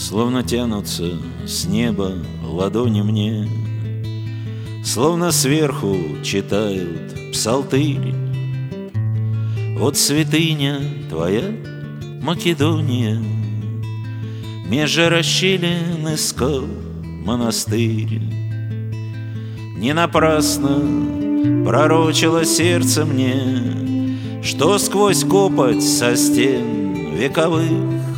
Словно тянутся с неба ладони мне, словно сверху читают псалтырь. Вот святыня твоя, Македония, межа расщелин искал монастырь. Не напрасно пророчило сердце мне, что сквозь копоть со стен вековых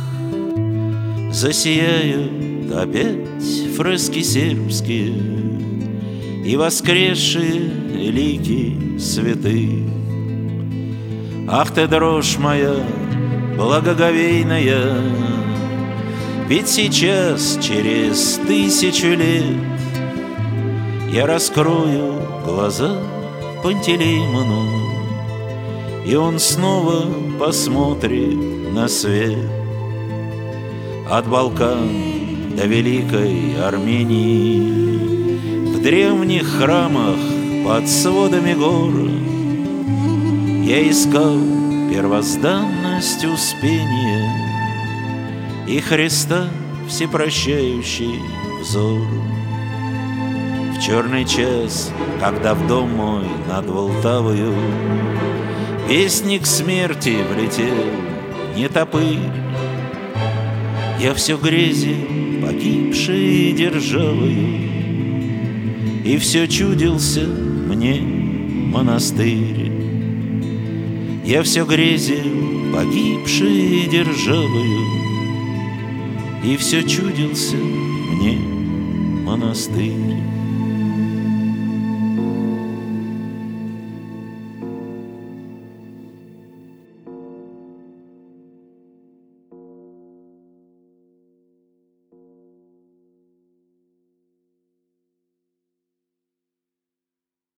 засияют опять фрески сербские и воскресшие лики святых. Ах ты, дрожь моя благоговейная, ведь сейчас, через 1000 лет, я раскрою глаза Пантелеймону, и он снова посмотрит на свет. От Балкан до Великой Армении, в древних храмах под сводами гор я искал первозданность успения и Христа всепрощающий взор. В черный час, когда в дом мой над Волтавою вестник смерти влетел, не топырь, я все грези погибшей державою, и все чудился мне монастырь. Я все грезил погибшей державою, и все чудился мне монастырь.